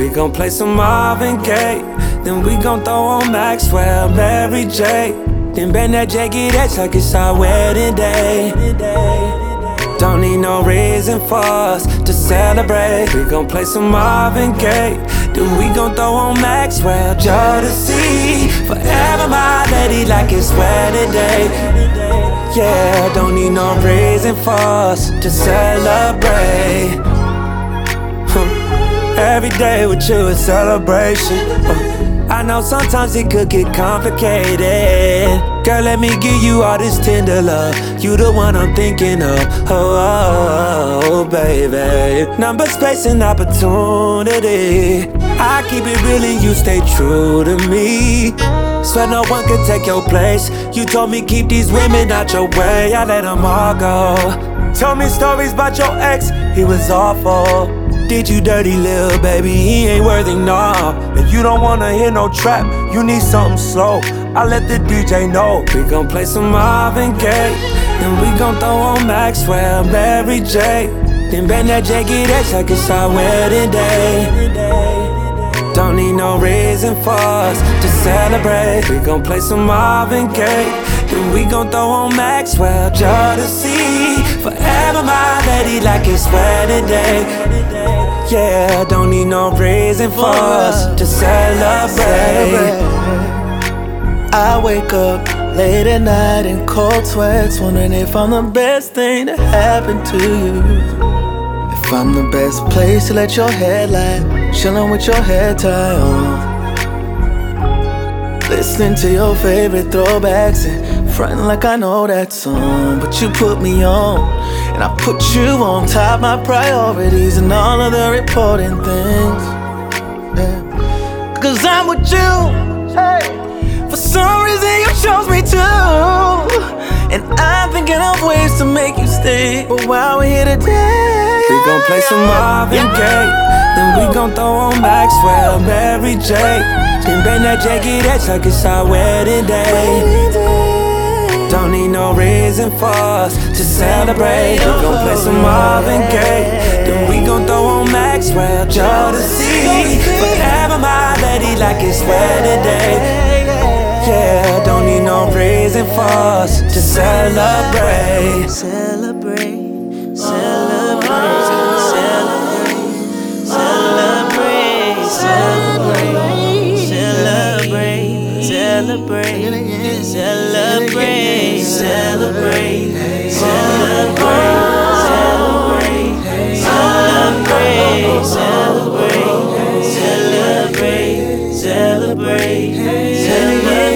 We gon' play some Marvin Gaye, then we gon' throw on Maxwell, Mary J. Then bend that jagged edge like it's our wedding day. Don't need no reason for us to celebrate. We gon' play some Marvin Gaye, then we gon' throw on Maxwell, Jodeci. Forever my lady like it's wedding day. Yeah, don't need no reason for us to celebrate. Every day with you is celebration. I know sometimes it could get complicated. Girl, let me give you all this tender love. You the one I'm thinking of. Oh, baby. Number, space, and opportunity. I keep it real and you stay true to me. Swear no one can take your place. You told me keep these women out your way. I let them all go. Told me stories about your ex, he was awful. Did you dirty little baby, he ain't worthy, nah. If you don't wanna hear no trap, you need something slow, I let the DJ know. We gon' play some Marvin Gaye, then we gon' throw on Maxwell, Mary J. Then bend that jagged edge like it's our wedding day. Don't need no reason for us to celebrate. We gon' play some Marvin Gaye, then we gon' throw on Maxwell, Jodeci. Forever my lady like it's wedding day. Yeah, don't need no reason for us to celebrate. I wake up late at night in cold sweats, wondering if I'm the best thing that happened to you. If I'm the best place to let your head lie, chillin' with your head tied on, listening to your favorite throwbacks and frontin' like I know that song. But you put me on, and I put you on top my priorities and all of the important things, yeah. Cause I'm with you, hey. For some reason you chose me to, and I'm thinking of ways to make you stay. But while we're here today, we gon' play some Marvin Gaye, then we gon' throw on Maxwell, Mary J. Then bend that jagged edge like it's our wedding day. Don't need no reason for us to celebrate. We gon' play some Marvin Gaye, then we gon' throw on Maxwell, Jodeci. Forever my lady like it's wedding day. Yeah, don't need no reason for us to celebrate. Celebrate, celebrate, celebrate, celebrate, celebrate, celebrate, celebrate, celebrate, celebrate, celebrate, celebrate, celebrate, celebrate, celebrate, celebrate.